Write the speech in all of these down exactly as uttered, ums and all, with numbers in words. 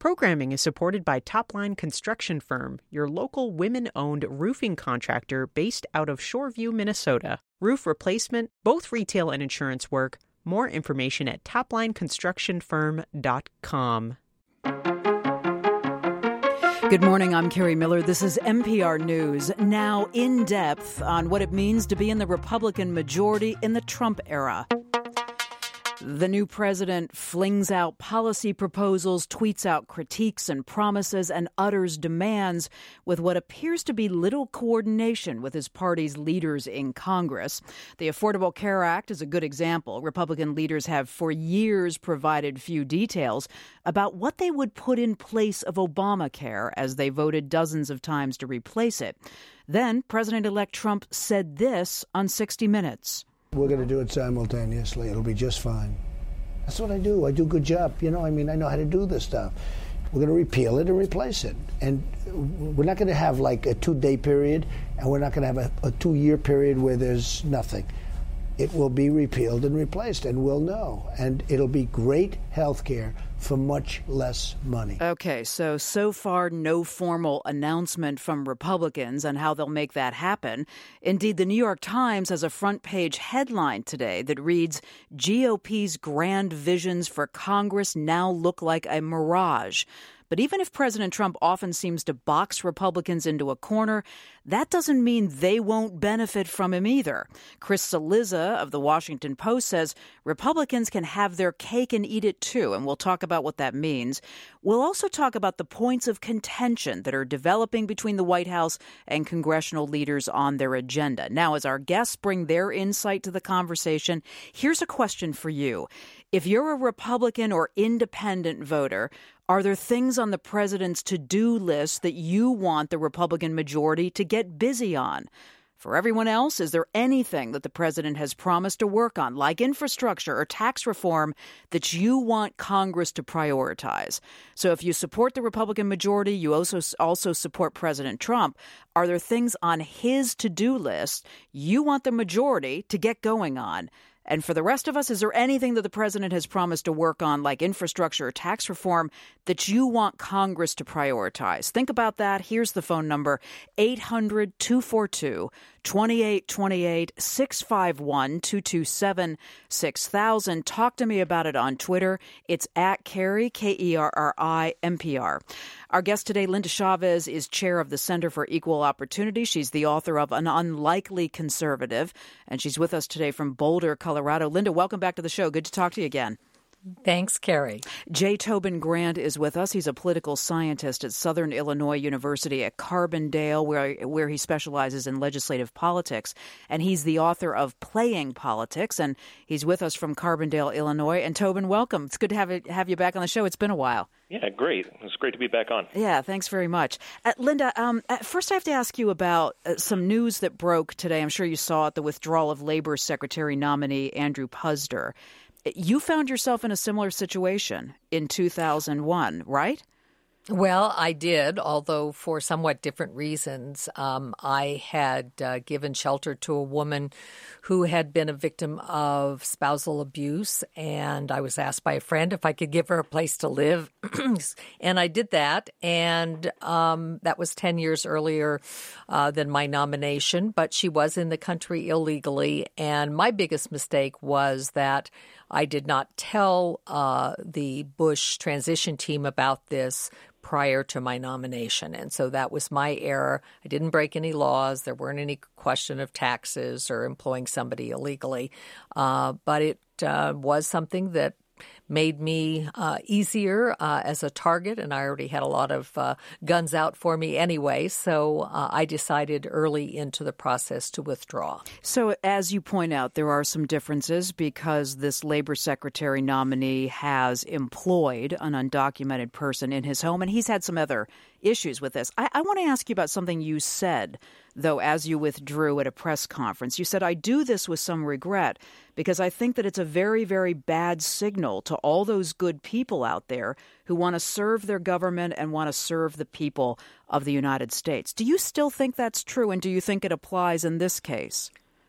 Programming is supported by Topline Construction Firm, your local women-owned roofing contractor based out of Shoreview, Minnesota. Roof replacement, both retail and insurance work. More information at topline construction firm dot com. Good morning, I'm Carrie Miller. This is N P R News, now in depth on what it means to be in the Republican majority in the Trump era. The new president flings out policy proposals, tweets out critiques and promises, and utters demands with what appears to be little coordination with his party's leaders in Congress. The Affordable Care Act is a good example. Republican leaders have for years provided few details about what they would put in place of Obamacare as they voted dozens of times to replace it. Then President-elect Trump said this on sixty minutes. We're going to do it simultaneously. It'll be just fine. That's what I do. I do a good job. You know, I mean, I know how to do this stuff. We're going to repeal it and replace it. And we're not going to have like a two-day period, and we're not going to have a, a two-year period where there's nothing. It will be repealed and replaced, and we'll know. And it'll be great health care for much less money. Okay, so, so far, no formal announcement from Republicans on how they'll make that happen. Indeed, the New York Times has a front-page headline today that reads, G O P's grand visions for Congress now look like a mirage. But even if President Trump often seems to box Republicans into a corner, that doesn't mean they won't benefit from him either. Chris Cillizza of The Washington Post says Republicans can have their cake and eat it too, and we'll talk about what that means. We'll also talk about the points of contention that are developing between the White House and congressional leaders on their agenda. Now, as our guests bring their insight to the conversation, here's a question for you. If you're a Republican or independent voter, are there things on the president's to-do list that you want the Republican majority to get busy on? For everyone else, is there anything that the president has promised to work on, like infrastructure or tax reform, that you want Congress to prioritize? So if you support the Republican majority, you also also support President Trump. Are there things on his to-do list you want the majority to get going on? And for the rest of us, is there anything that the president has promised to work on, like infrastructure or tax reform, that you want Congress to prioritize? Think about that. Here's the phone number, eight hundred, two four two, two eight two eight, six five one, two two seven, six thousand. Talk to me about it on Twitter. It's at Kerry, K E R R I, N P R. Our guest today, Linda Chavez, is chair of the Center for Equal Opportunity. She's the author of An Unlikely Conservative, and she's with us today from Boulder, Colorado. Linda, welcome back to the show. Good to talk to you again. Thanks, Carrie. Jay Tobin Grant is with us. He's a political scientist at Southern Illinois University at Carbondale, where, where he specializes in legislative politics. And he's the author of Playing Politics, and he's with us from Carbondale, Illinois. And Tobin, welcome. It's good to have, it, have you back on the show. It's been a while. Yeah, great. It's great to be back on. Yeah, thanks very much. Uh, Linda, um, first I have to ask you about uh, some news that broke today. I'm sure you saw it, the withdrawal of Labor Secretary nominee Andrew Puzder. You found yourself in a similar situation in two thousand one, right? Well, I did, although for somewhat different reasons. Um, I had uh, given shelter to a woman who had been a victim of spousal abuse, and I was asked by a friend if I could give her a place to live. And I did that, and um, that was ten years earlier uh, than my nomination, but she was in the country illegally, and my biggest mistake was that I did not tell uh, the Bush transition team about this prior to my nomination. And so that was my error. I didn't break any laws. There weren't any question of taxes or employing somebody illegally. Uh, but it uh, was something that made me uh, easier uh, as a target, and I already had a lot of uh, guns out for me anyway, so uh, I decided early into the process to withdraw. So as you point out, there are some differences because this labor secretary nominee has employed an undocumented person in his home, and he's had some other issues with this. I, I want to ask you about something you said, though, as you withdrew at a press conference. You said, I do this with some regret because I think that it's a very, very bad signal to all those good people out there who want to serve their government and want to serve the people of the United States. Do you still think that's true, and do you think it applies in this case?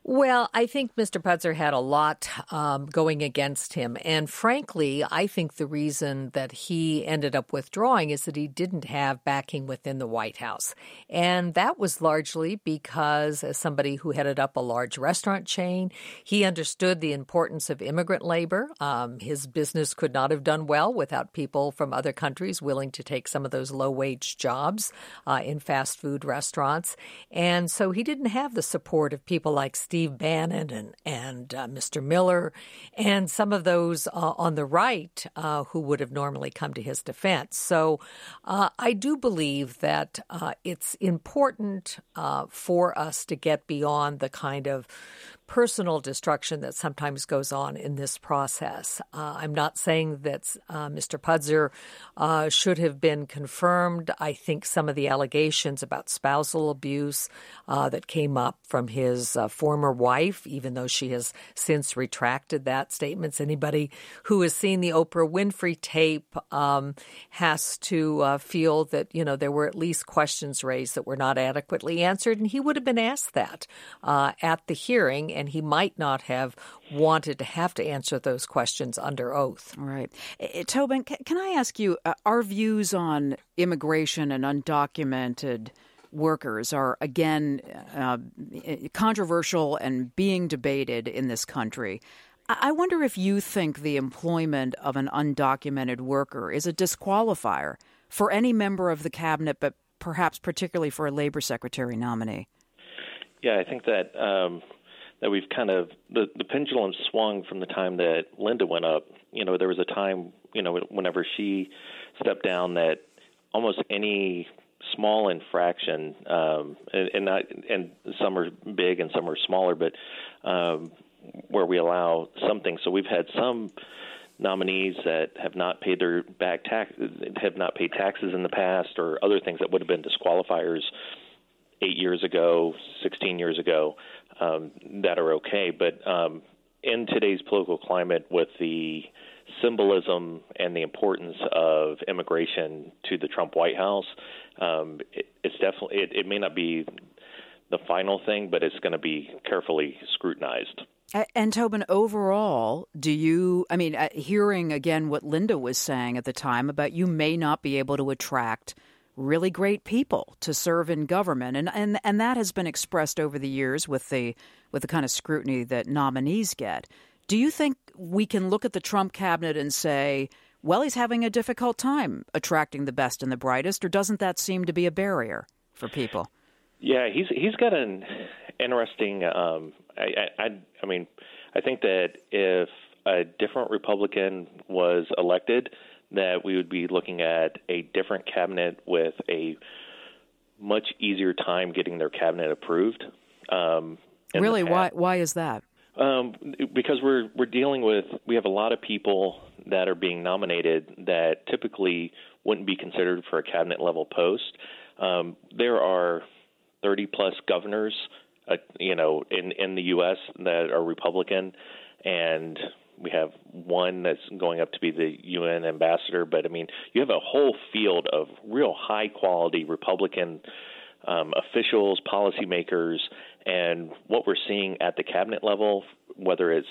Well, I think Mister Putzer had a lot um, going against him. And frankly, I think the reason that he ended up withdrawing is that he didn't have backing within the White House. And that was largely because, as somebody who headed up a large restaurant chain, he understood the importance of immigrant labor. Um, his business could not have done well without people from other countries willing to take some of those low-wage jobs uh, in fast food restaurants. And so he didn't have the support of people like Steve Steve Bannon and, and uh, Mister Miller and some of those uh, on the right uh, who would have normally come to his defense. So uh, I do believe that uh, it's important uh, for us to get beyond the kind of personal destruction that sometimes goes on in this process. Uh, I'm not saying that uh, Mister Putzer uh, should have been confirmed. I think some of the allegations about spousal abuse uh, that came up from his uh, former wife, even though she has since retracted that statement. Anybody who has seen the Oprah Winfrey tape um, has to uh, feel that, you know, there were at least questions raised that were not adequately answered, and he would have been asked that uh, at the hearing, and he might not have wanted to have to answer those questions under oath. Right. Tobin, can I ask you, uh, our views on immigration and undocumented workers are, again, uh, controversial and being debated in this country. I wonder if you think the employment of an undocumented worker is a disqualifier for any member of the cabinet, but perhaps particularly for a labor secretary nominee. Yeah, I think that um, that we've kind of the, the pendulum swung from the time that Linda went up. You know, there was a time, you know, whenever she stepped down, that almost any small infraction, um, and, and not, and some are big and some are smaller, but um, where we allow something. So we've had some nominees that have not paid their back tax, have not paid taxes in the past, or other things that would have been disqualifiers eight years ago, sixteen years ago, um, that are okay. But um, in today's political climate, with the symbolism and the importance of immigration to the Trump White House, um, it, it's definitely it, it may not be the final thing, but it's going to be carefully scrutinized. And Tobin, overall, do you, I mean, uh, hearing again what Linda was saying at the time about you may not be able to attract really great people to serve in government, and, and and that has been expressed over the years with the with the kind of scrutiny that nominees get. Do you think we can look at the Trump cabinet and say, well, he's having a difficult time attracting the best and the brightest, or doesn't that seem to be a barrier for people? Yeah, he's he's got an interesting. Um, I, I I mean, I think that if a different Republican was elected, that we would be looking at a different cabinet with a much easier time getting their cabinet approved. Um, really, why why is that? Um, because we're we're dealing with we have a lot of people that are being nominated that typically wouldn't be considered for a cabinet level post. Um, there are thirty plus governors, uh, you know, in, in the U S that are Republican, and we have one that's going up to be the U N ambassador. But I mean, you have a whole field of real high quality Republican um, officials, policymakers, and what we're seeing at the cabinet level, whether it's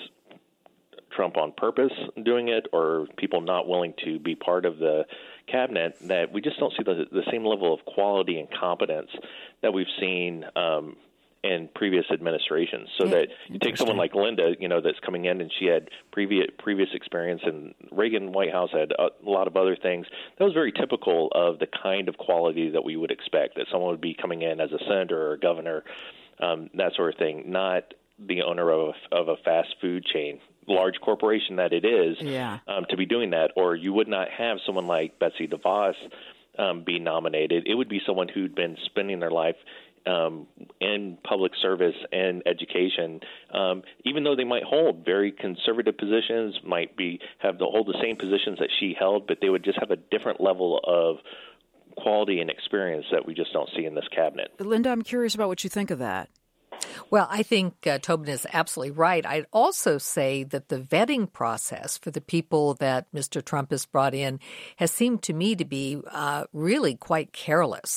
Trump on purpose doing it or people not willing to be part of the cabinet, that we just don't see the, the same level of quality and competence that we've seen um, in previous administrations. So that you take someone like Linda, you know, that's coming in and she had previous previous experience, and Reagan White House had a lot of other things. That was very typical of the kind of quality that we would expect, that someone would be coming in as a senator or a governor, um, that sort of thing, not the owner of a, of a fast food chain, large corporation that it is, yeah. um, to be doing that. Or you would not have someone like Betsy DeVos um, be nominated. It would be someone who'd been spending their life um, in public service and education, um, even though they might hold very conservative positions, might be have to hold the same positions that she held, but they would just have a different level of quality and experience that we just don't see in this cabinet. Linda, I'm curious about what you think of that. Well, I think uh, Tobin is absolutely right. I'd also say that the vetting process for the people that Mister Trump has brought in has seemed to me to be uh, really quite careless.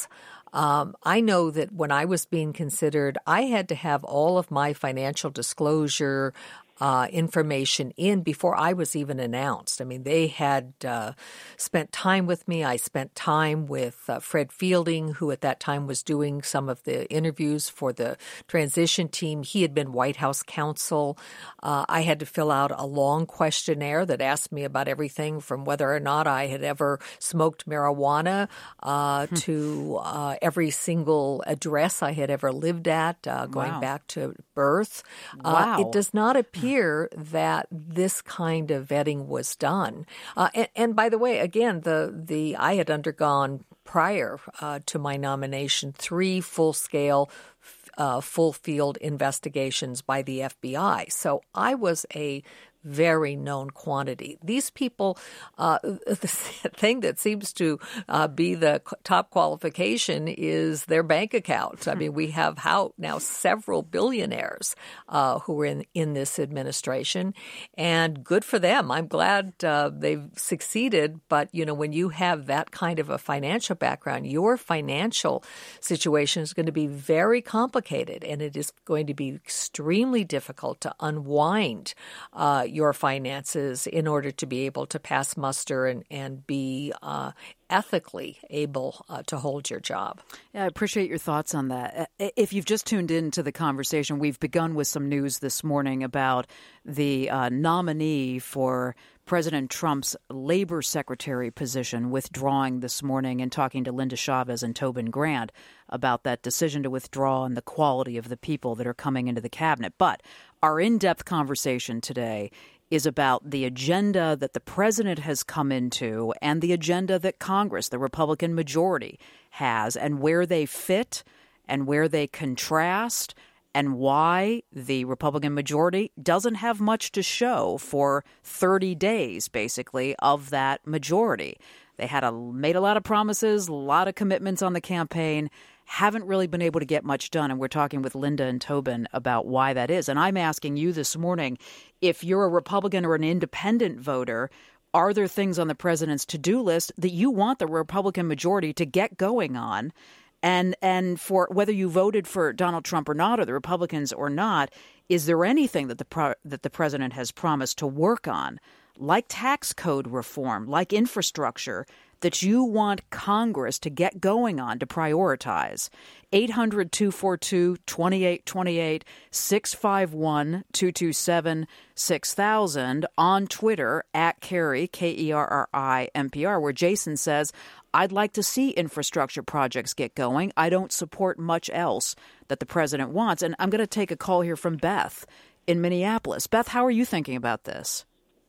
Um, I know that when I was being considered, I had to have all of my financial disclosure Uh, information in before I was even announced. I mean, they had uh, spent time with me. I spent time with uh, Fred Fielding, who at that time was doing some of the interviews for the transition team. He had been White House counsel. Uh, I had to fill out a long questionnaire that asked me about everything from whether or not I had ever smoked marijuana uh, hmm. to uh, every single address I had ever lived at, uh, going wow. back to birth. Wow. Uh, it does not appear that this kind of vetting was done. Uh, and, and by the way, again, the, the I had undergone prior uh, to my nomination three full-scale, uh, full-field investigations by the F B I. So I was a very known quantity. These people, uh, the thing that seems to uh, be the top qualification is their bank account. I mean, we have how now several billionaires uh, who are in, in this administration, and good for them. I'm glad uh, they've succeeded. But, you know, when you have that kind of a financial background, your financial situation is going to be very complicated, and it is going to be extremely difficult to unwind uh, your finances in order to be able to pass muster and, and be uh, ethically able uh, to hold your job. Yeah, I appreciate your thoughts on that. If you've just tuned into the conversation, we've begun with some news this morning about the uh, nominee for President Trump's labor secretary position withdrawing this morning, and talking to Linda Chavez and Tobin Grant about that decision to withdraw and the quality of the people that are coming into the cabinet. But our in-depth conversation today is about the agenda that the president has come into and the agenda that Congress, the Republican majority, has, and where they fit and where they contrast, and why the Republican majority doesn't have much to show for thirty days, basically, of that majority. They had a, made a lot of promises, a lot of commitments on the campaign, haven't really been able to get much done. And we're talking with Linda and Tobin about why that is. And I'm asking you this morning, if you're a Republican or an independent voter, are there things on the president's to-do list that you want the Republican majority to get going on? And and for whether you voted for Donald Trump or not, or the Republicans or not, is there anything that the pro- that the president has promised to work on, like tax code reform, like infrastructure, that you want Congress to get going on, to prioritize? eight hundred, two four two, two eight two eight, six five one, two two seven, six thousand, on Twitter, at Kerry, K E R R I, N P R, where Jason says, I'd like to see infrastructure projects get going. I don't support much else that the president wants. And I'm going to take a call here from Beth in Minneapolis. Beth, how are you thinking about this?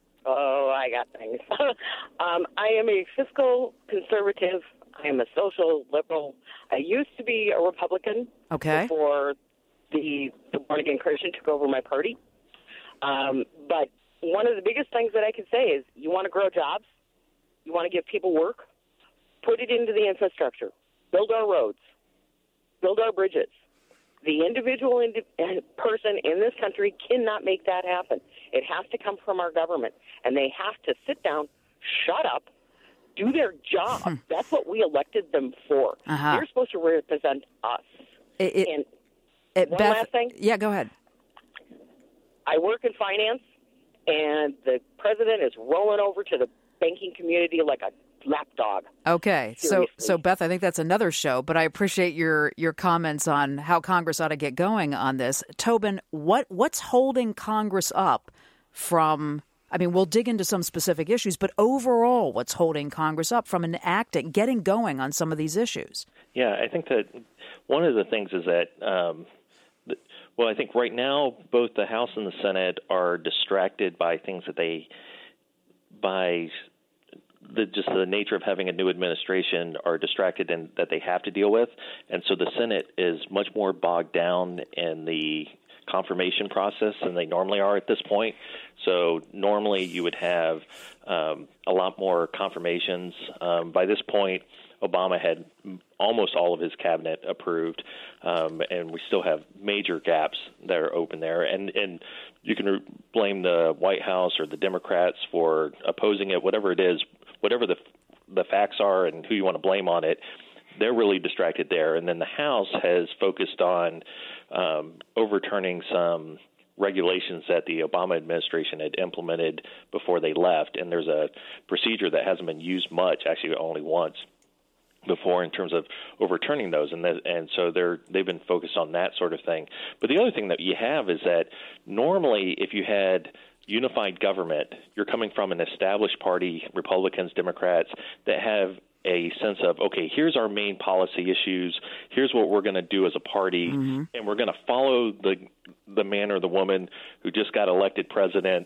Oh, I got things. um, I am a fiscal conservative. I am a social liberal. I used to be a Republican okay. before the, the born-again Christian took over my party. Um, but one of the biggest things that I can say is you want to grow jobs, you want to give people work, put it into the infrastructure, build our roads, build our bridges. The individual indi- person in this country cannot make that happen. It has to come from our government, and they have to sit down, shut up, do their job. Hmm. That's what we elected them for. Uh-huh. They're supposed to represent us. It, it, and it, one Beth, last thing. Yeah, go ahead. I work in finance, and the president is rolling over to the banking community like a lapdog. Okay, Seriously. so so Beth, I think that's another show, but I appreciate your your comments on how Congress ought to get going on this. Tobin, what what's holding Congress up from, I mean, we'll dig into some specific issues, but overall, what's holding Congress up from enacting, getting going on some of these issues? Yeah, I think that one of the things is that, um, the, well, I think right now both the House and the Senate are distracted by things that they, by the just the nature of having a new administration, are distracted and that they have to deal with. And so the Senate is much more bogged down in the confirmation process than they normally are at this point. So normally you would have um, a lot more confirmations. Um, by this point, Obama had almost all of his cabinet approved, um, and we still have major gaps that are open there. And, and you can re- blame the White House or the Democrats for opposing it, whatever it is, whatever the the facts are and who you want to blame on it. they're really distracted there. And then the House has focused on um, overturning some regulations that the Obama administration had implemented before they left. And there's a procedure that hasn't been used much, actually only once before, in terms of overturning those. And that, and so they're, they've been focused on that sort of thing. But the other thing that you have is that normally if you had unified government, you're coming from an established party, Republicans, Democrats, that have a sense of, okay, here's our main policy issues, here's what we're going to do as a party, mm-hmm. and we're going to follow the the man or the woman who just got elected president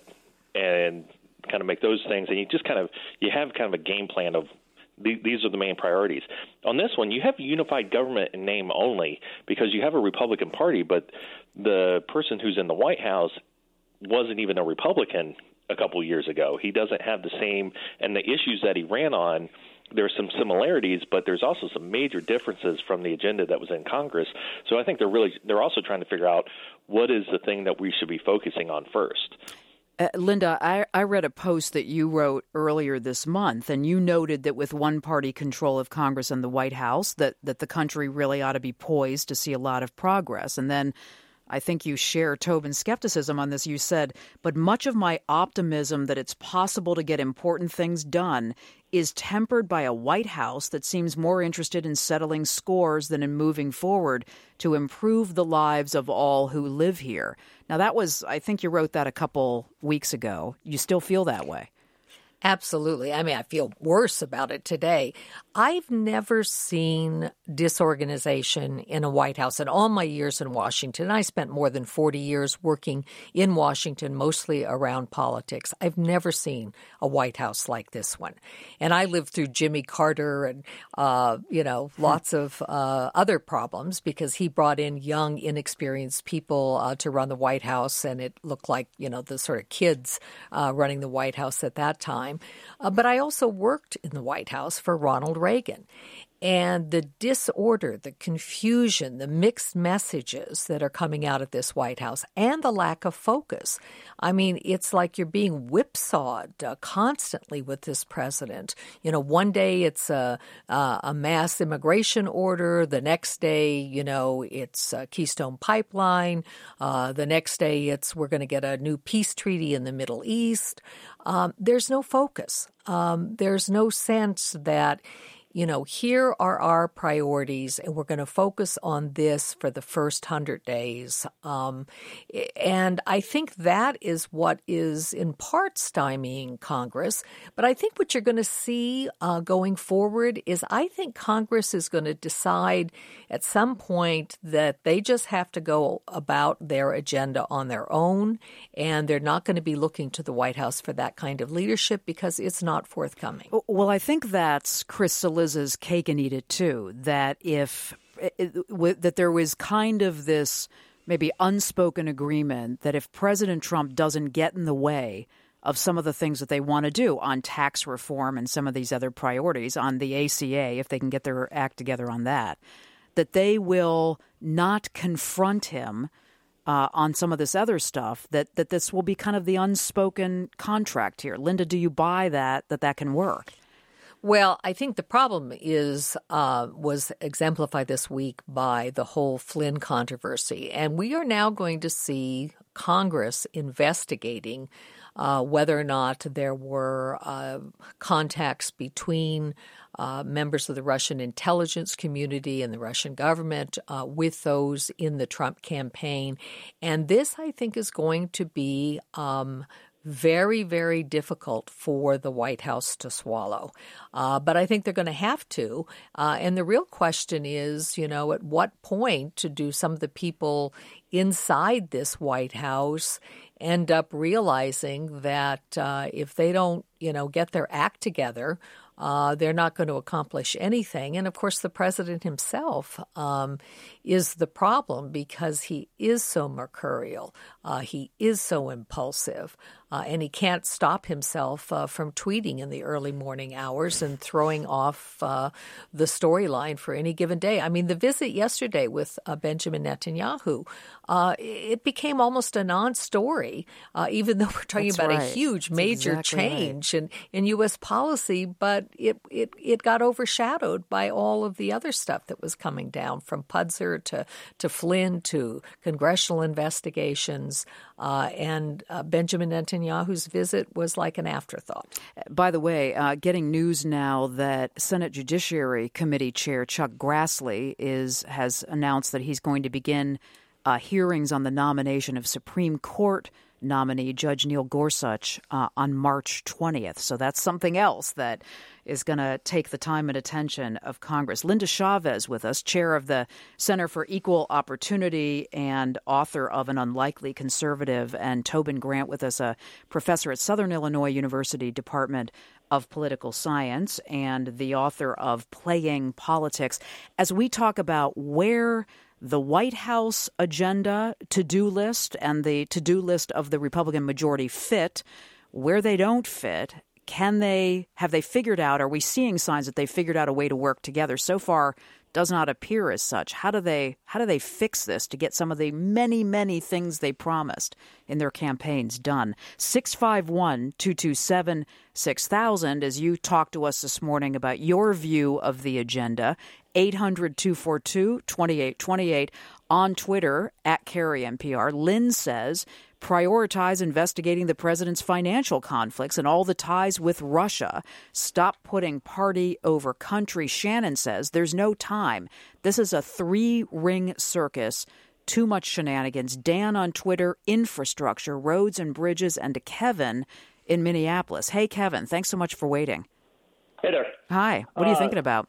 and kind of make those things. And you just kind of, you have kind of a game plan of th- these are the main priorities. On this one, you have unified government in name only because you have a Republican Party, but the person who's in the White House wasn't even a Republican a couple of years ago. He doesn't have the same, and the issues that he ran on, there's some similarities, but there's also some major differences from the agenda that was in Congress. So I think they're really, they're also trying to figure out what is the thing that we should be focusing on first. Uh, Linda, I, I read a post that you wrote earlier this month, and you noted that with one-party control of Congress and the White House, that, that the country really ought to be poised to see a lot of progress. And then I think you share Tobin's skepticism on this. You said, but much of my optimism that it's possible to get important things done is tempered by a White House that seems more interested in settling scores than in moving forward to improve the lives of all who live here. Now, that was, I think you wrote that a couple weeks ago. You still feel that way? Absolutely. I mean, I feel worse about it today. I've never seen disorganization in a White House in all my years in Washington. I spent more than forty years working in Washington, mostly around politics. I've never seen a White House like this one. And I lived through Jimmy Carter and, uh, you know, lots of uh, other problems because he brought in young, inexperienced people uh, to run the White House. And it looked like, you know, the sort of kids uh, running the White House at that time. Uh, but I also worked in the White House for Ronald Reagan. And the disorder, the confusion, the mixed messages that are coming out of this White House and the lack of focus. I mean, it's like you're being whipsawed uh, constantly with this president. You know, one day it's a, uh, a mass immigration order. The next day, you know, it's a Keystone Pipeline. Uh, the next day it's we're going to get a new peace treaty in the Middle East. Um, there's no focus. Um, there's no sense that, you know, here are our priorities, and we're going to focus on this for the first hundred days. Um, and I think that is what is in part stymieing Congress. But I think what you're going to see uh, going forward is I think Congress is going to decide at some point that they just have to go about their agenda on their own, and they're not going to be looking to the White House for that kind of leadership because it's not forthcoming. Well, I think that's Chris Cillizza's cake and eat it too, that if that there was kind of this maybe unspoken agreement that if President Trump doesn't get in the way of some of the things that they want to do on tax reform and some of these other priorities, on the A C A, if they can get their act together on that, that they will not confront him uh, on some of this other stuff, that, that this will be kind of the unspoken contract here. Linda, do you buy that, that that can work? Well, I think the problem is uh, was exemplified this week by the whole Flynn controversy. And we are now going to see Congress investigating uh, whether or not there were uh, contacts between uh, members of the Russian intelligence community and the Russian government uh, with those in the Trump campaign. And this, I think, is going to be um very, very difficult for the White House to swallow. Uh, but I think they're going to have to. Uh, and the real question is, you know, at what point do some of the people inside this White House end up realizing that uh, if they don't, you know, get their act together, Uh, they're not going to accomplish anything. And, of course, the president himself um, is the problem because he is so mercurial. Uh, he is so impulsive. Uh, and he can't stop himself uh, from tweeting in the early morning hours and throwing off uh, the storyline for any given day. I mean, the visit yesterday with uh, Benjamin Netanyahu, uh, it became almost a non-story, uh, even though we're talking That's about right. a huge, That's major exactly change in, in U S policy, but it, it, it got overshadowed by all of the other stuff that was coming down, from Putzer to, to Flynn to congressional investigations, uh, and uh, Benjamin Netanyahu's visit was like an afterthought. By the way, uh, getting news now that Senate Judiciary Committee Chair Chuck Grassley is has announced that he's going to begin uh, hearings on the nomination of Supreme Court nominee Judge Neil Gorsuch uh, on March twentieth. So that's something else that is going to take the time and attention of Congress. Linda Chavez with us, chair of the Center for Equal Opportunity and author of An Unlikely Conservative, and Tobin Grant with us, a professor at Southern Illinois University Department of Political Science and the author of Playing Politics. As we talk about where the White House agenda to-do list and the to-do list of the Republican majority fit, where they don't fit, can they, have they figured out, are we seeing signs that they figured out a way to work together? So far, does not appear as such. How do they, how do they fix this to get some of the many, many things they promised in their campaigns done? six five one, two two seven, six thousand, as you talked to us this morning about your view of the agenda. eight hundred, two four two, two eight two eight. On Twitter, at Carrie N P R, Lynn says, prioritize investigating the president's financial conflicts and all the ties with Russia. Stop putting party over country. Shannon says, there's no time. This is a three-ring circus. Too much shenanigans. Dan on Twitter, infrastructure, roads and bridges, and to Kevin in Minneapolis. Hey, Kevin, thanks so much for waiting. Hey there. Hi. What are you uh, thinking about?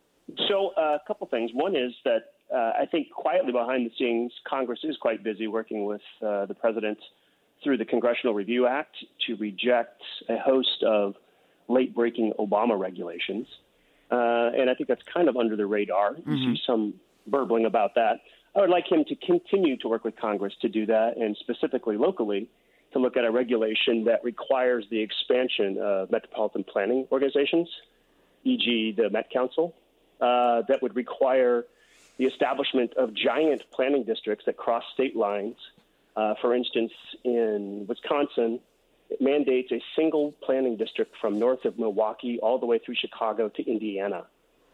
So uh, a couple things. One is that uh, I think quietly behind the scenes, Congress is quite busy working with uh, the president through the Congressional Review Act to reject a host of late-breaking Obama regulations. Uh, and I think that's kind of under the radar. Mm-hmm. You see some burbling about that. I would like him to continue to work with Congress to do that, and specifically locally to look at a regulation that requires the expansion of metropolitan planning organizations, for example the Met Council, uh, that would require the establishment of giant planning districts that cross state lines. Uh, for instance, in Wisconsin, it mandates a single planning district from north of Milwaukee all the way through Chicago to Indiana.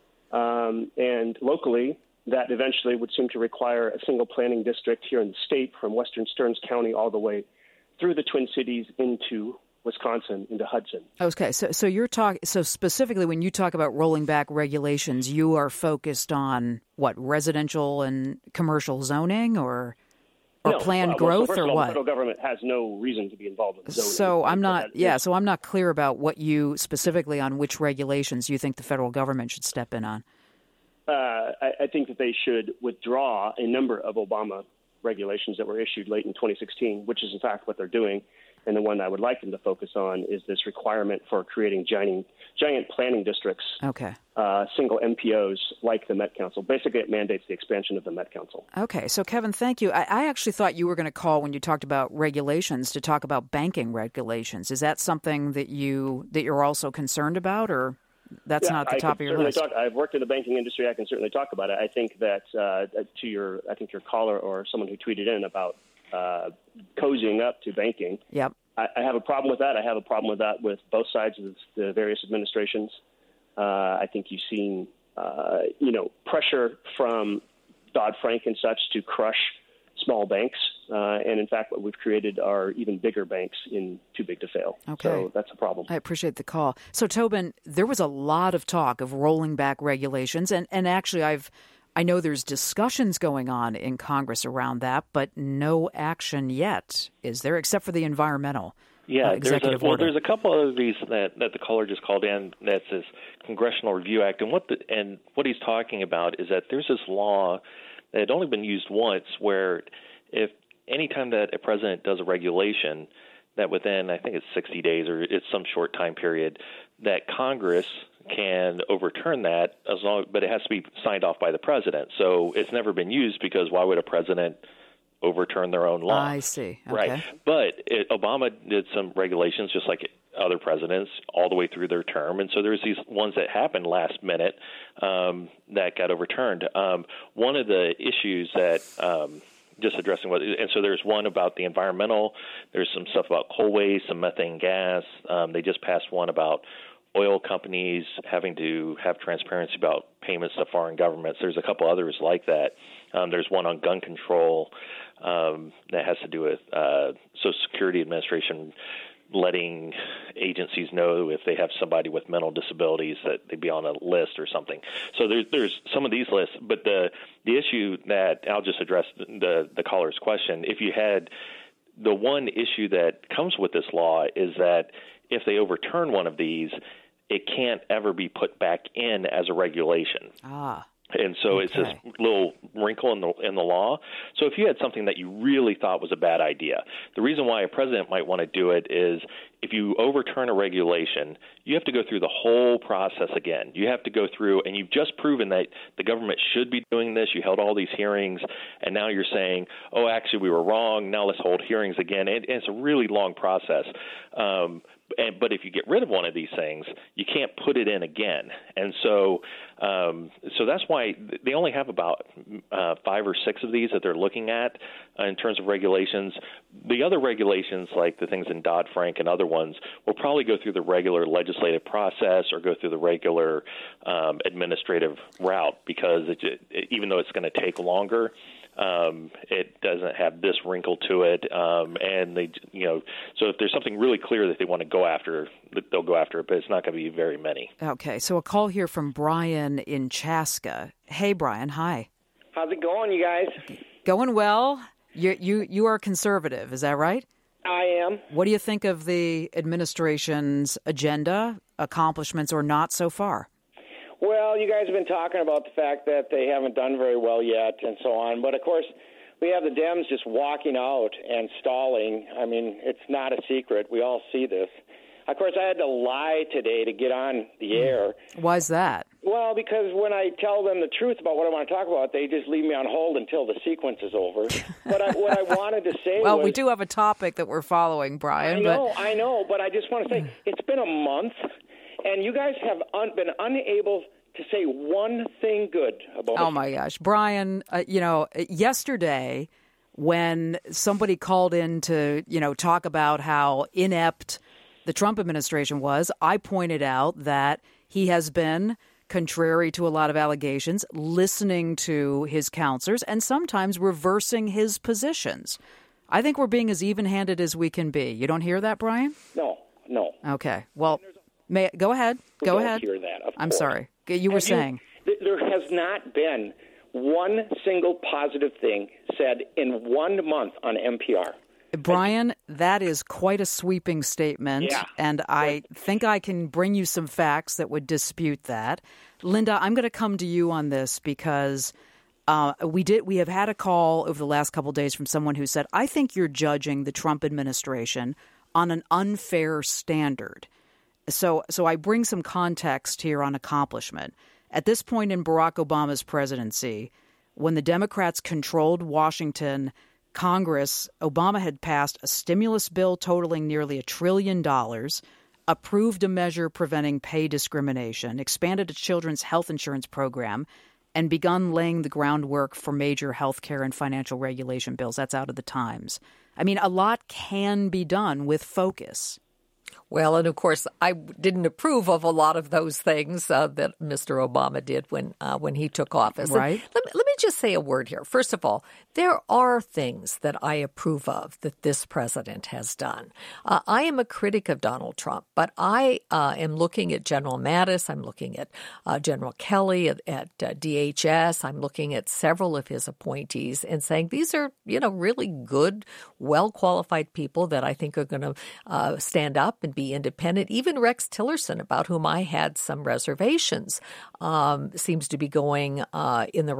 Um, and locally, that eventually would seem to require a single planning district here in the state from western Stearns County all the way through the Twin Cities into Wisconsin, into Hudson. Okay, so so you're talking so specifically when you talk about rolling back regulations, you are focused on what, residential and commercial zoning, or or no, planned uh, well, growth, so first or of all, what? The federal government has no reason to be involved in zoning. So I'm not, yeah. Is, So I'm not clear about what you specifically on which regulations you think the federal government should step in on. Uh, I, I think that they should withdraw a number of Obama regulations that were issued late in twenty sixteen, which is in fact what they're doing. And the one I would like them to focus on is this requirement for creating giant, giant planning districts, okay, uh, single M P Os like the Met Council. Basically, it mandates the expansion of the Met Council. Okay. So, Kevin, thank you. I, I actually thought you were going to call when you talked about regulations to talk about banking regulations. Is that something that, you, that you're also concerned about, or that's yeah, not at the I top of your list? Talk, I've worked in the banking industry. I can certainly talk about it. I think that uh, to your, I think your caller or someone who tweeted in about uh, cozying up to banking. Yep. I, I have a problem with that. I have a problem with that with both sides of the various administrations. Uh, I think you've seen, uh, you know, pressure from Dodd-Frank and such to crush small banks. Uh, and in fact, what we've created are even bigger banks in too big to fail. Okay. So that's a problem. I appreciate the call. So, Tobin, there was a lot of talk of rolling back regulations. And, and actually, I've I know there's discussions going on in Congress around that, but no action yet, is there, except for the environmental yeah, uh, executive there's a, well, order? There's a couple of these that, that the caller just called in. That's this Congressional Review Act, and what the, and what he's talking about is that there's this law that had only been used once, where if any time that a president does a regulation, that within, I think it's sixty days or it's some short time period, that Congress can overturn that, as long, but it has to be signed off by the president. So it's never been used because why would a president overturn their own law. I see. Okay. Right. But it, Obama did some regulations just like other presidents all the way through their term. And so there's these ones that happened last minute um, that got overturned. Um, one of the issues that um, just addressing what, and so there's one about the environmental, there's some stuff about coal waste, some methane gas. Um, they just passed one about oil companies having to have transparency about payments to foreign governments. There's a couple others like that. Um, there's one on gun control um, that has to do with uh, Social Security Administration letting agencies know if they have somebody with mental disabilities that they'd be on a list or something. So there's there's some of these lists, but the the issue that I'll just address the the caller's question. If you had the one issue that comes with this law is that if they overturn one of these, it can't ever be put back in as a regulation. Ah. And so okay. it's this little wrinkle in the in the law. So if you had something that you really thought was a bad idea, the reason why a president might want to do it is if you overturn a regulation, you have to go through the whole process again. You have to go through, and you've just proven that the government should be doing this. You held all these hearings, and now you're saying, oh, actually, we were wrong. Now let's hold hearings again. And, and it's a really long process. Um, And, but if you get rid of one of these things, you can't put it in again. And so um, so that's why they only have about uh, five or six of these that they're looking at uh, in terms of regulations. The other regulations, like the things in Dodd-Frank and other ones, will probably go through the regular legislative process or go through the regular um, administrative route because it, it, even though it's going to take longer, Um, it doesn't have this wrinkle to it, um, and they, you know, so if there's something really clear that they want to go after, they'll go after it, but it's not going to be very many. Okay, so a call here from Brian in Chaska. Hey, Brian, hi. How's it going, you guys? Going well. You you you are conservative, is that right? I am. What do you think of the administration's agenda, accomplishments or not so far? Well, you guys have been talking about the fact that they haven't done very well yet and so on. But, of course, we have the Dems just walking out and stalling. I mean, it's not a secret. We all see this. Of course, I had to lie today to get on the air. Why's that? Well, because when I tell them the truth about what I want to talk about, they just leave me on hold until the sequence is over. But I, what I wanted to say well, was... we do have a topic that we're following, Brian. I know, but... I know, but I just want to say it's been a month. And you guys have un- been unable to say one thing good about it. Oh, my gosh. Brian, uh, you know, yesterday when somebody called in to, you know, talk about how inept the Trump administration was, I pointed out that he has been, contrary to a lot of allegations, listening to his counselors and sometimes reversing his positions. I think we're being as even-handed as we can be. You don't hear that, Brian? No, no. Okay. Well... May go ahead. We go don't ahead. Hear that, of I'm course. sorry. You were Have saying you, there has not been one single positive thing said in one month on N P R. Brian, that is quite a sweeping statement, yeah. and I think I can bring you some facts that would dispute that. Linda, I'm going to come to you on this because uh, we did. We have had a call over the last couple of days from someone who said, "I think you're judging the Trump administration on an unfair standard." So so I bring some context here on accomplishment. At this point in Barack Obama's presidency, when the Democrats controlled Washington, Congress, Obama had passed a stimulus bill totaling nearly a trillion dollars, approved a measure preventing pay discrimination, expanded a children's health insurance program, and begun laying the groundwork for major health care and financial regulation bills. That's out of the Times. I mean, a lot can be done with focus. Well, and of course, I didn't approve of a lot of those things uh, that Mister Obama did when uh, when he took office. Right. Let me, let me just say a word here. First of all, there are things that I approve of that this president has done. Uh, I am a critic of Donald Trump, but I uh, am looking at General Mattis. I'm looking at uh, General Kelly at, at uh, D H S. I'm looking at several of his appointees and saying these are, you know, really good, well-qualified people that I think are going to uh, stand up and be independent. Even Rex Tillerson, about whom I had some reservations, um, seems to be going uh, in the right direction.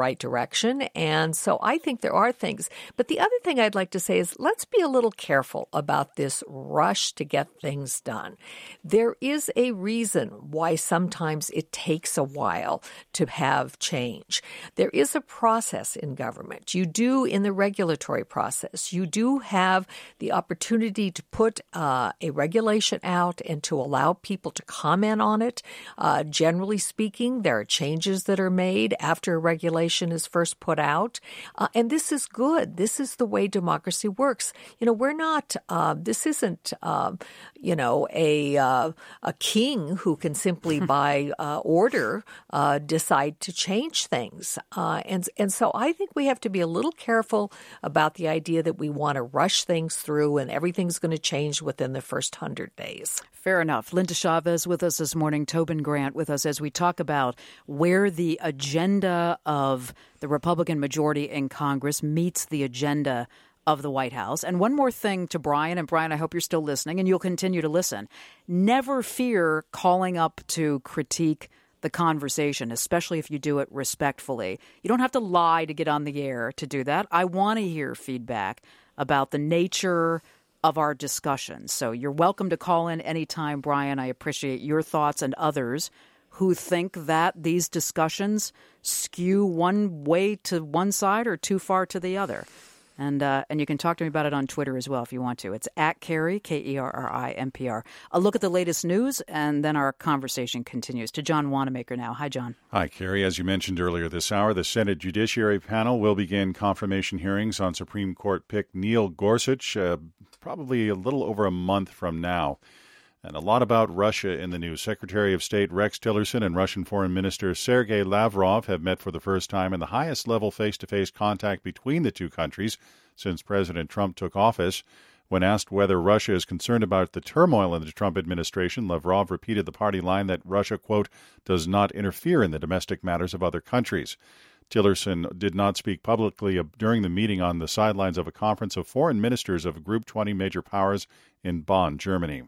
election. And so I think there are things. But the other thing I'd like to say is let's be a little careful about this rush to get things done. There is a reason why sometimes it takes a while to have change. There is a process in government. You do in the regulatory process. You do have the opportunity to put uh, a regulation out and to allow people to comment on it. Uh, generally speaking, there are changes that are made after a regulation is first put out. Uh, and this is good. This is the way democracy works. You know, we're not, uh, this isn't, uh, you know, a uh, a king who can simply by uh, order uh, decide to change things. Uh, and, and so I think we have to be a little careful about the idea that we want to rush things through and everything's going to change within the first hundred days. Fair enough. Linda Chavez with us this morning, Tobin Grant with us as we talk about where the agenda of the Republican majority in Congress meets the agenda of the White House. And one more thing to Brian, and Brian, I hope you're still listening and you'll continue to listen. Never fear calling up to critique the conversation, especially if you do it respectfully. You don't have to lie to get on the air to do that. I want to hear feedback about the nature of our discussions. So you're welcome to call in anytime, Brian. I appreciate your thoughts and others who think that these discussions skew one way to one side or too far to the other. And uh, and you can talk to me about it on Twitter as well if you want to. It's at Kerry, K E R R I, N P R. A look at the latest news, and then our conversation continues. To John Wanamaker now. Hi, John. Hi, Kerry. As you mentioned earlier this hour, the Senate Judiciary Panel will begin confirmation hearings on Supreme Court pick Neil Gorsuch uh, probably a little over a month from now. And a lot about Russia in the news. Secretary of State Rex Tillerson and Russian Foreign Minister Sergei Lavrov have met for the first time in the highest level face-to-face contact between the two countries since President Trump took office. When asked whether Russia is concerned about the turmoil in the Trump administration, Lavrov repeated the party line that Russia, quote, does not interfere in the domestic matters of other countries. Tillerson did not speak publicly during the meeting on the sidelines of a conference of foreign ministers of Group twenty major powers in Bonn, Germany.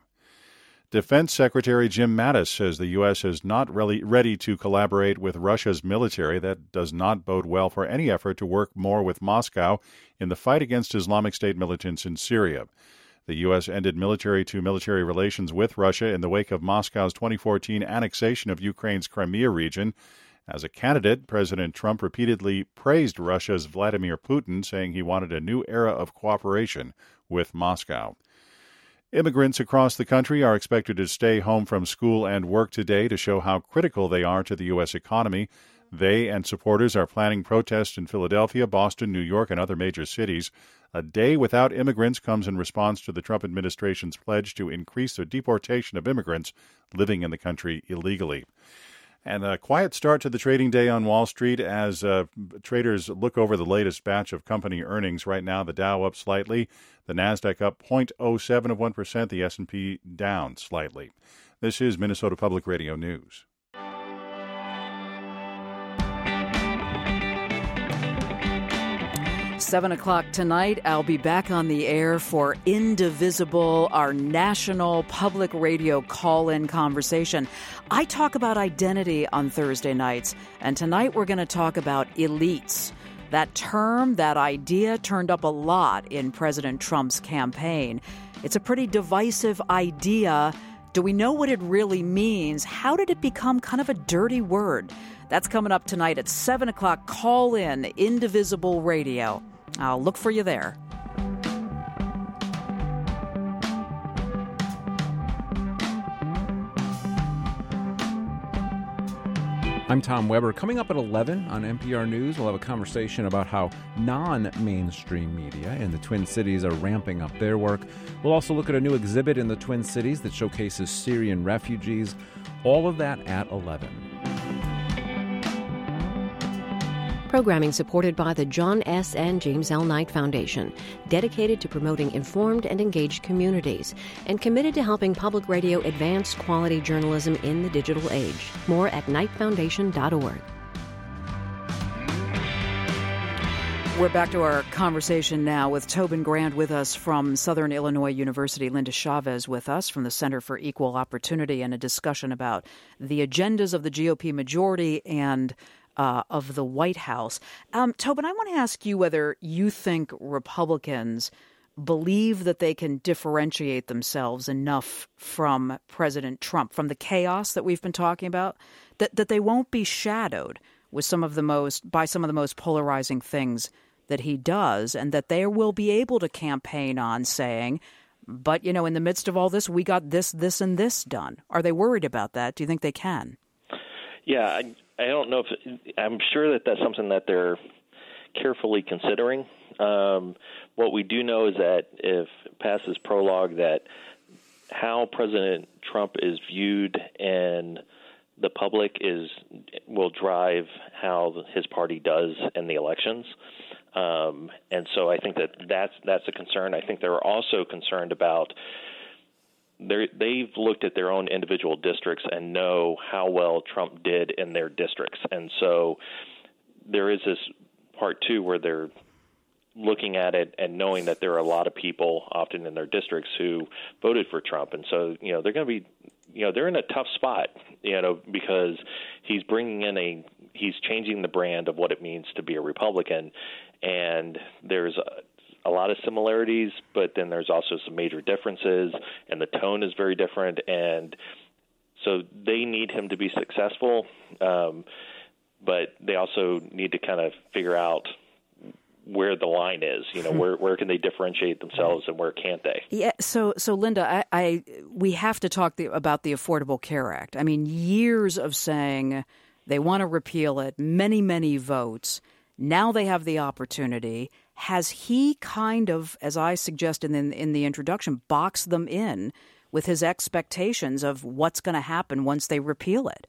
Defense Secretary Jim Mattis says the U S is not really ready to collaborate with Russia's military. That does not bode well for any effort to work more with Moscow in the fight against Islamic State militants in Syria. The U S ended military-to-military relations with Russia in the wake of Moscow's twenty fourteen annexation of Ukraine's Crimea region. As a candidate, President Trump repeatedly praised Russia's Vladimir Putin, saying he wanted a new era of cooperation with Moscow. Immigrants across the country are expected to stay home from school and work today to show how critical they are to the U S economy. They and supporters are planning protests in Philadelphia, Boston, New York, and other major cities. A day without immigrants comes in response to the Trump administration's pledge to increase the deportation of immigrants living in the country illegally. And a quiet start to the trading day on Wall Street as uh, traders look over the latest batch of company earnings. Right now, the Dow up slightly, the Nasdaq up zero point zero seven of one percent, the S and P down slightly. This is Minnesota Public Radio News. Seven o'clock tonight, I'll be back on the air for Indivisible, our national public radio call-in conversation. I talk about identity on Thursday nights, and tonight we're going to talk about elites. That term, that idea turned up a lot in President Trump's campaign. It's a pretty divisive idea. Do we know what it really means? How did it become kind of a dirty word? That's coming up tonight at seven o'clock. Call in Indivisible Radio. I'll look for you there. I'm Tom Weber. Coming up at eleven on N P R News, we'll have a conversation about how non-mainstream media in the Twin Cities are ramping up their work. We'll also look at a new exhibit in the Twin Cities that showcases Syrian refugees. All of that at eleven. Programming supported by the John S. and James L. Knight Foundation, dedicated to promoting informed and engaged communities, and committed to helping public radio advance quality journalism in the digital age. More at knight foundation dot org. We're back to our conversation now with Tobin Grant with us from Southern Illinois University, Linda Chavez with us from the Center for Equal Opportunity, and a discussion about the agendas of the G O P majority and uh, of the White House. Um, Tobin, I want to ask you whether you think Republicans believe that they can differentiate themselves enough from President Trump, from the chaos that we've been talking about, that, that they won't be shadowed with some of the most by some of the most polarizing things that he does, and that they will be able to campaign on saying, but, you know, in the midst of all this, we got this, this, and this done. Are they worried about that? Do you think they can? Yeah, I, I don't know if – I'm sure that that's something that they're carefully considering. Um, what we do know is that if it passes prologue, that how President Trump is viewed in the public is will drive how his party does in the elections. Um, and so I think that that's, that's a concern. I think they're also concerned about they've looked at their own individual districts and know how well Trump did in their districts. And so there is this part, too, where they're looking at it and knowing that there are a lot of people often in their districts who voted for Trump. And so, you know, they're going to be, you know, they're in a tough spot, you know, because he's bringing in a, he's changing the brand of what it means to be a Republican. And there's a, a lot of similarities, but then there's also some major differences, and the tone is very different. And so they need him to be successful, um, but they also need to kind of figure out where the line is, you know, where where can they differentiate themselves and where can't they? Yeah. So, so Linda, I, I we have to talk the, about the Affordable Care Act. I mean, years of saying they want to repeal it, many, many votes. Now they have the opportunity. Has he kind of, as I suggested in, in the introduction, boxed them in with his expectations of what's going to happen once they repeal it?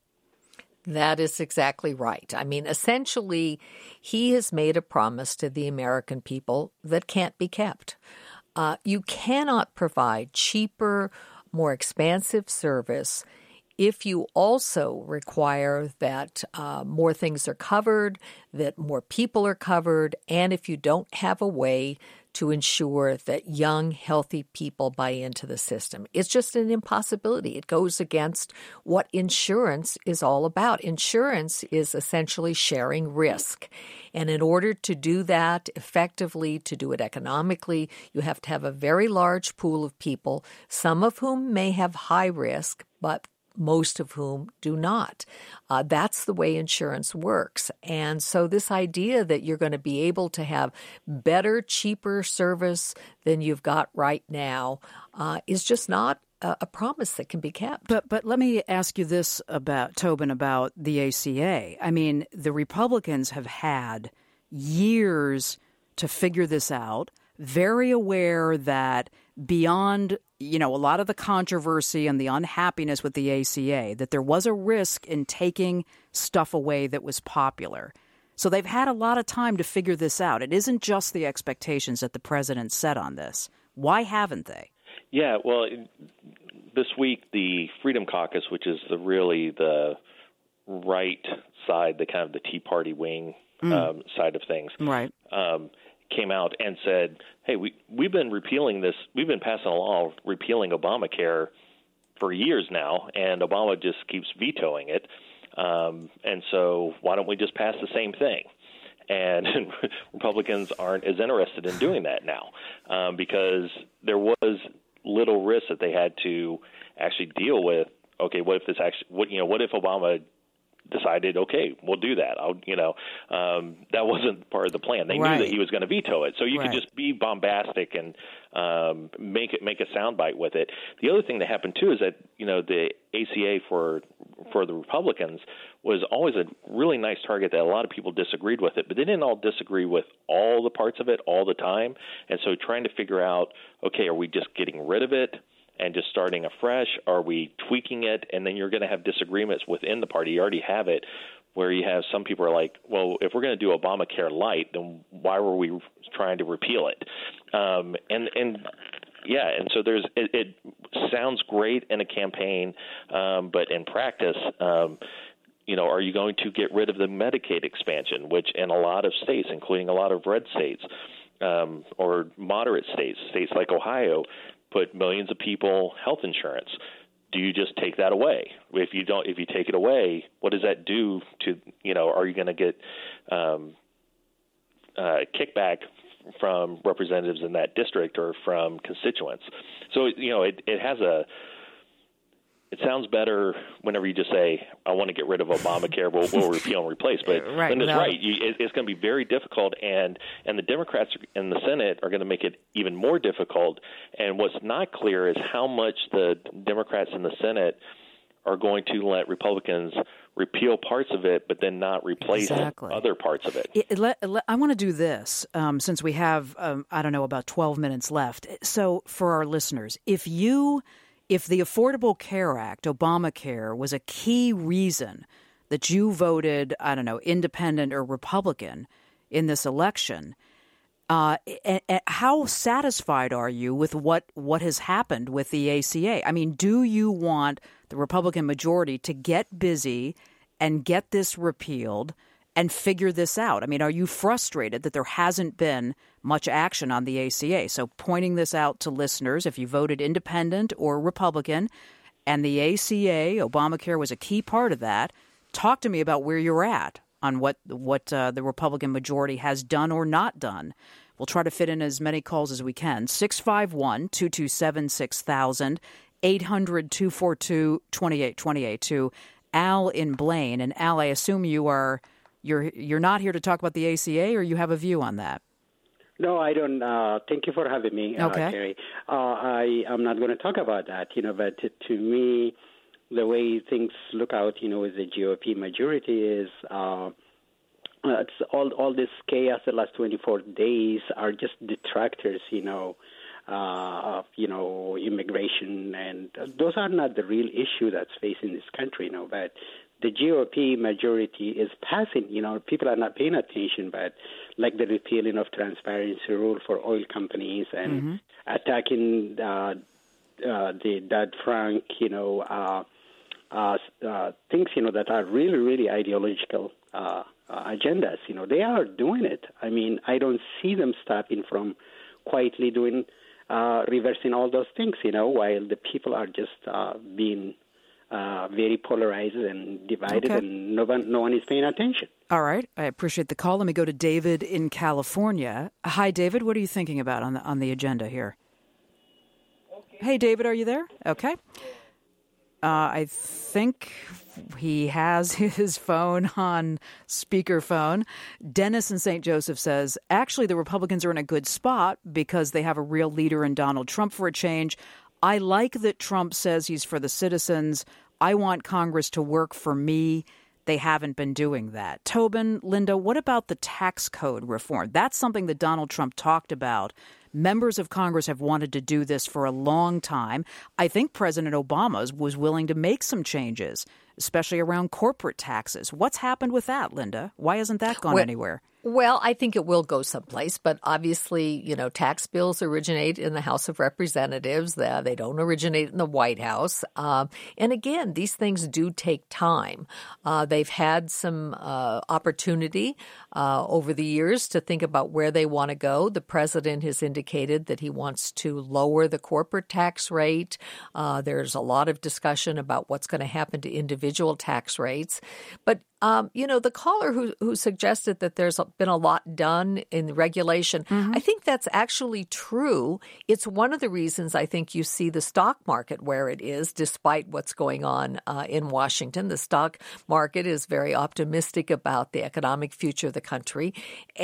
That is exactly right. I mean, essentially, he has made a promise to the American people that can't be kept. Uh, you cannot provide cheaper, more expansive service if you also require that uh, more things are covered, that more people are covered, and if you don't have a way to ensure that young, healthy people buy into the system. It's just an impossibility. It goes against what insurance is all about. Insurance is essentially sharing risk. And in order to do that effectively, to do it economically, you have to have a very large pool of people, some of whom may have high risk, but most of whom do not. Uh, that's the way insurance works. And so this idea that you're going to be able to have better, cheaper service than you've got right now uh, is just not a, a promise that can be kept. But but let me ask you this about, Tobin, about the A C A. I mean, the Republicans have had years to figure this out, very aware that beyond, you know, a lot of the controversy and the unhappiness with the A C A, that there was a risk in taking stuff away that was popular. So they've had a lot of time to figure this out. It isn't just the expectations that the president set on this. Why haven't they? Yeah, well, this week the Freedom Caucus, which is the really the right side, the kind of the Tea Party wing mm. um, side of things, right? Um, came out and said, hey, we, we've been repealing this, we've been passing a law repealing Obamacare for years now, and Obama just keeps vetoing it. Um, and so why don't we just pass the same thing? And Republicans aren't as interested in doing that now um, because there was little risk that they had to actually deal with, okay, what if this actually, what, you know, what if Obama decided, okay, we'll do that. I'll, you know, um, that wasn't part of the plan. They right. knew that he was going to veto it. So you right. could just be bombastic and um, make it make a soundbite with it. The other thing that happened too is that, you know, the A C A for for the Republicans was always a really nice target that a lot of people disagreed with it, but they didn't all disagree with all the parts of it all the time. And so trying to figure out, okay, are we just getting rid of it and just starting afresh? Are we tweaking it? And then you're going to have disagreements within the party. You already have it where you have some people are like, well, if we're going to do Obamacare light, then why were we trying to repeal it? Um, and, and yeah, and so there's it, it sounds great in a campaign, um, but in practice, um, you know, are you going to get rid of the Medicaid expansion, which in a lot of states, including a lot of red states um, or moderate states, states like Ohio, put millions of people health insurance? do you just take that away? If you don't, if you take it away, what does that do to, you know, are you going to get um, uh, kickback from representatives in that district or from constituents? So, you know, it, it has a, it sounds better whenever you just say, I want to get rid of Obamacare, we'll, we'll repeal and replace. But right, Linda's no. right. You, it, it's going to be very difficult, and, and the Democrats in the Senate are going to make it even more difficult. And what's not clear is how much the Democrats in the Senate are going to let Republicans repeal parts of it, but then not replace exactly. other parts of it. it, it let, let, I want to do this um, since we have, um, I don't know, about twelve minutes left. So for our listeners, if you... If the Affordable Care Act, Obamacare, was a key reason that you voted, I don't know, independent or Republican in this election, uh, a, a, how satisfied are you with what, what has happened with the A C A? I mean, do you want the Republican majority to get busy and get this repealed and figure this out? I mean, are you frustrated that there hasn't been much action on the A C A? So pointing this out to listeners, if you voted independent or Republican and the A C A, Obamacare was a key part of that, talk to me about where you're at on what, what uh, the Republican majority has done or not done. We'll try to fit in as many calls as we can. six five one, two two seven, six thousand, eight hundred, two four two, two eight two eight to Al in Blaine. And Al, I assume you are... You're you're not here to talk about the A C A, or you have a view on that? No, I don't. Uh, thank you for having me, uh, okay. Kerry. Uh, I am not going to talk about that, you know. But to, to me, the way things look out, you know, with the G O P majority is uh, it's all all this chaos the last twenty-four days are just detractors, you know, uh, of you know immigration, and those are not the real issue that's facing this country, you know. But the G O P majority is passing, you know, people are not paying attention, but like the repealing of transparency rule for oil companies and mm-hmm. attacking uh, uh, the Dodd-Frank, you know, uh, uh, uh, things, you know, that are really, really ideological uh, uh, agendas, you know, they are doing it. I mean, I don't see them stopping from quietly doing, uh, reversing all those things, you know, while the people are just uh, being Uh, very polarized and divided, okay. and no one, no one is paying attention. All right. I appreciate the call. Let me go to David in California. Hi, David. What are you thinking about on the on the agenda here? Okay. Hey, David, are you there? Okay. Uh, I think he has his phone on speakerphone. Dennis in Saint Joseph says, actually, the Republicans are in a good spot because they have a real leader in Donald Trump for a change. I like that Trump says he's for the citizens. I want Congress to work for me. They haven't been doing that. Tobin, Linda, what about the tax code reform? That's something that Donald Trump talked about. Members of Congress have wanted to do this for a long time. I think President Obama was willing to make some changes, especially around corporate taxes. What's happened with that, Linda? Why hasn't that gone well, anywhere? Well, I think it will go someplace, but obviously, you know, tax bills originate in the House of Representatives. They don't originate in the White House. Um, and again, these things do take time. Uh, they've had some uh, opportunity uh, over the years to think about where they want to go. The president has indicated that he wants to lower the corporate tax rate. Uh, there's a lot of discussion about what's going to happen to individual tax rates. But Um, you know, the caller who, who suggested that there's been a lot done in regulation, mm-hmm. I think that's actually true. It's one of the reasons I think you see the stock market where it is, despite what's going on uh, in Washington. The stock market is very optimistic about the economic future of the country.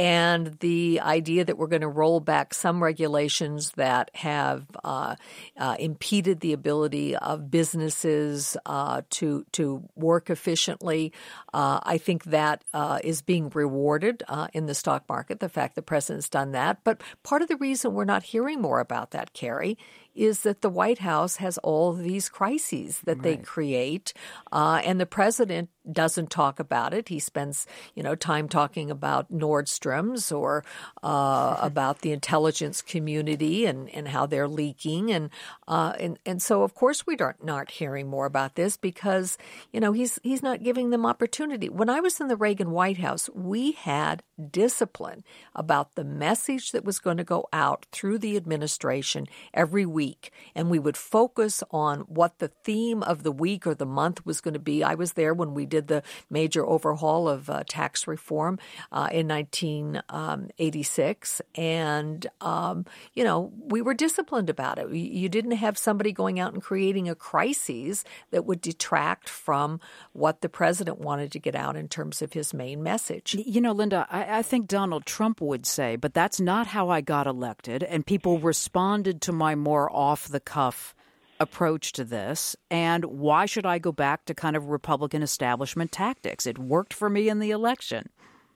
And the idea that we're going to roll back some regulations that have uh, uh, impeded the ability of businesses uh, to, to work efficiently, uh, Uh, I think that uh, is being rewarded uh, in the stock market, the fact the president's done that. But part of the reason we're not hearing more about that, Carrie, is that the White House has all of these crises that right. they create, uh, and the president doesn't talk about it. He spends, you know, time talking about Nordstrom's or uh, about the intelligence community and, and how they're leaking, and uh, and and so of course we aren't not hearing more about this because you know he's he's not giving them opportunity. When I was in the Reagan White House, we had discipline about the message that was going to go out through the administration every week. And we would focus on what the theme of the week or the month was going to be. I was there when we did the major overhaul of uh, tax reform uh, in nineteen eighty-six. And, um, you know, we were disciplined about it. You didn't have somebody going out and creating a crisis that would detract from what the president wanted to get out in terms of his main message. You know, Linda, I, I think Donald Trump would say, but that's not how I got elected. And people responded to my more off-the-cuff approach to this. And why should I go back to kind of Republican establishment tactics? It worked for me in the election.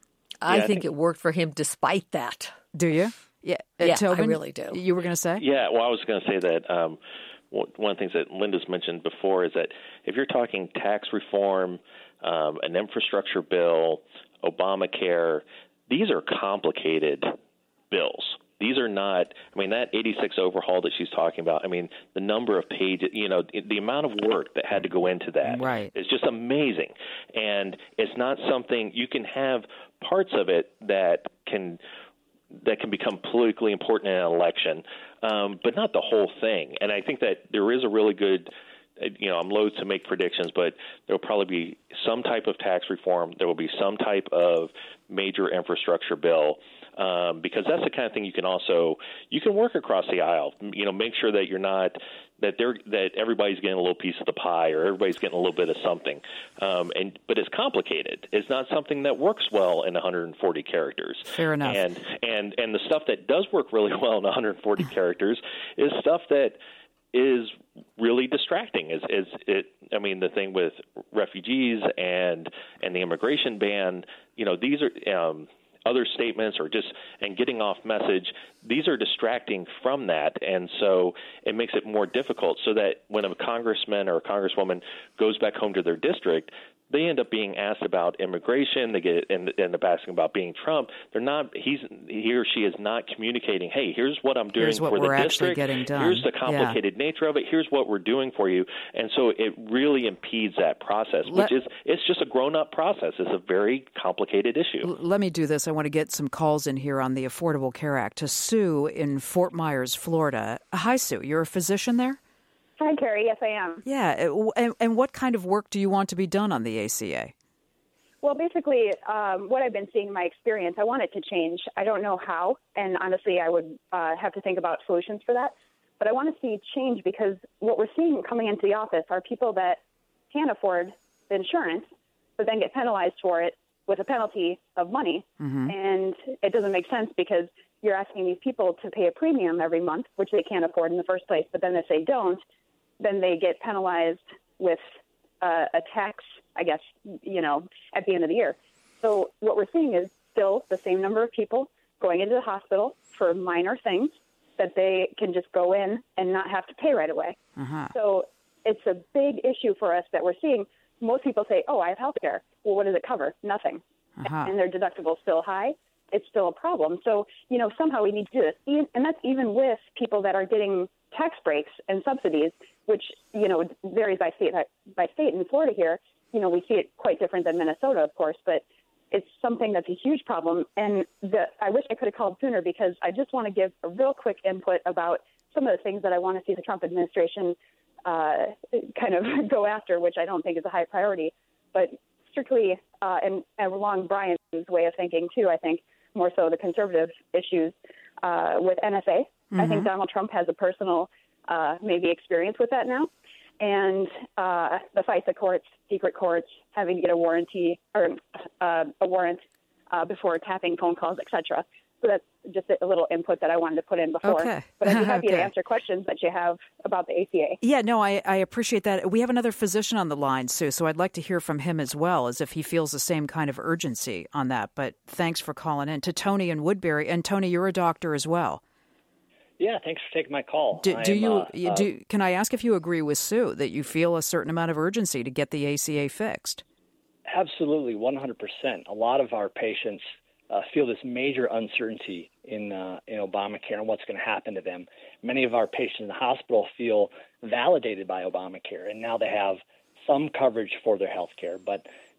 I, yeah, I think, think it worked for him despite that. Do you? Yeah, uh, yeah Tobin, I really do. You were going to say? Yeah, well, I was going to say that um, one of the things that Linda's mentioned before is that if you're talking tax reform, um, an infrastructure bill, Obamacare, these are complicated bills. These are not, I mean, that eighty-six overhaul that she's talking about, I mean, the number of pages, you know, the amount of work that had to go into that right. is just amazing. And it's not something, you can have parts of it that can that can become politically important in an election, um, but not the whole thing. And I think that there is a really good, you know, I'm loath to make predictions, but there will probably be some type of tax reform. There will be some type of major infrastructure bill, um, because that's the kind of thing you can also you can work across the aisle. You know, make sure that you're not that they're that everybody's getting a little piece of the pie or everybody's getting a little bit of something. Um, and but it's complicated. It's not something that works well in one hundred forty characters. Fair enough. And and and the stuff that does work really well in one hundred forty characters is stuff that is really distracting. Is is it? I mean, the thing with refugees and and the immigration ban. You know, these are um, other statements or just and getting off message. These are distracting from that, and so it makes it more difficult. So that when a congressman or a congresswoman goes back home to their district, they end up being asked about immigration. They get and end up asking about being Trump. They're not. He's he or she is not communicating. Hey, here's what I'm doing here's what for we're the actually district. Getting done. Here's the complicated yeah. nature of it. Here's what we're doing for you. And so it really impedes that process, Let, which is it's just a grown-up process. It's a very complicated issue. L- let me do this. I want to get some calls in here on the Affordable Care Act to Sue in Fort Myers, Florida. Hi, Sue. You're a physician there? Hi, Carrie. Yes, I am. Yeah. And, and what kind of work do you want to be done on the A C A? Well, basically, um, what I've been seeing in my experience, I want it to change. I don't know how, and honestly, I would uh, have to think about solutions for that. But I want to see change because what we're seeing coming into the office are people that can't afford the insurance, but then get penalized for it with a penalty of money. Mm-hmm. And it doesn't make sense because you're asking these people to pay a premium every month, which they can't afford in the first place. But then if they don't, then they get penalized with uh, a tax, I guess, you know, at the end of the year. So what we're seeing is still the same number of people going into the hospital for minor things that they can just go in and not have to pay right away. Uh-huh. So it's a big issue for us that we're seeing. Most people say, oh, I have health care. Well, what does it cover? Nothing. Uh-huh. And their deductible is still high. It's still a problem. So, you know, somehow we need to do this. And that's even with people that are getting tax breaks and subsidies, which, you know, varies by state. By state in Florida here, you know, we see it quite different than Minnesota, of course, but it's something that's a huge problem. And the, I wish I could have called sooner because I just want to give a real quick input about some of the things that I want to see the Trump administration uh, kind of go after, which I don't think is a high priority. But strictly, uh, and, and along Brian's way of thinking, too, I think more so the conservative issues uh, with N S A. Mm-hmm. I think Donald Trump has a personal uh, maybe experience with that now. And uh, the FISA courts, secret courts, having to get a warranty or uh, a warrant uh, before tapping phone calls, et cetera. So that's just a little input that I wanted to put in before. Okay. But I'd be happy okay. to answer questions that you have about the A C A. Yeah, no, I, I appreciate that. We have another physician on the line, Sue, so I'd like to hear from him as well, as if he feels the same kind of urgency on that. But thanks for calling in. To Tony in Woodbury. And Tony, you're a doctor as well. Yeah, thanks for taking my call. Do, do you? Uh, do, can I ask if you agree with Sue that you feel a certain amount of urgency to get the A C A fixed? Absolutely, one hundred percent. A lot of our patients uh, feel this major uncertainty in uh, in Obamacare and what's going to happen to them. Many of our patients in the hospital feel validated by Obamacare, and now they have some coverage for their health care. But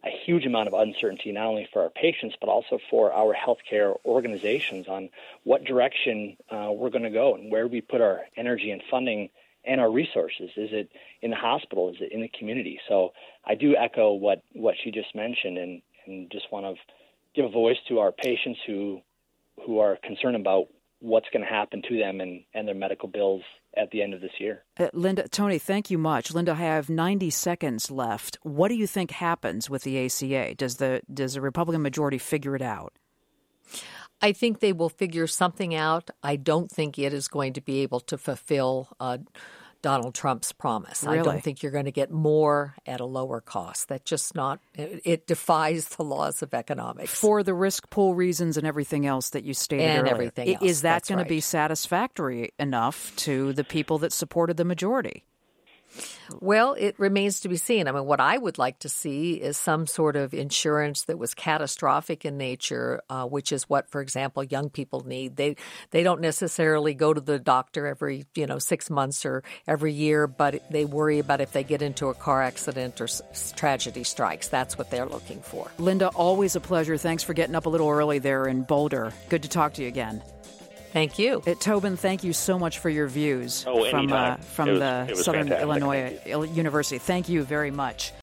a huge amount of uncertainty, not only for our patients, but also for our healthcare organizations on what direction uh, we're going to go and where we put our energy and funding and our resources. Is it in the hospital? Is it in the community? So I do echo what, what she just mentioned, and, and just want to give a voice to our patients who who are concerned about what's going to happen to them and, and their medical bills at the end of this year. Uh, Linda, Tony, thank you much. Linda, I have ninety seconds left. What do you think happens with the A C A? Does the does the Republican majority figure it out? I think they will figure something out. I don't think it is going to be able to fulfill uh, Donald Trump's promise. Really? I don't think you're going to get more at a lower cost. That's just not – it defies the laws of economics. For the risk pool reasons and everything else that you stated and earlier. everything else. Is that That's going right. to be satisfactory enough to the people that supported the majority? Well, it remains to be seen. I mean, what I would like to see is some sort of insurance that was catastrophic in nature, uh, which is what, for example, young people need. They they don't necessarily go to the doctor every, you know, six months or every year, but they worry about if they get into a car accident or s- tragedy strikes. That's what they're looking for. Linda, always a pleasure. Thanks for getting up a little early there in Boulder. Good to talk to you again. Thank you. Uh, Tobin, thank you so much for your views Oh, from, uh, anytime. from It was- the it was Southern fantastic. Illinois Thank University. Thank you very much.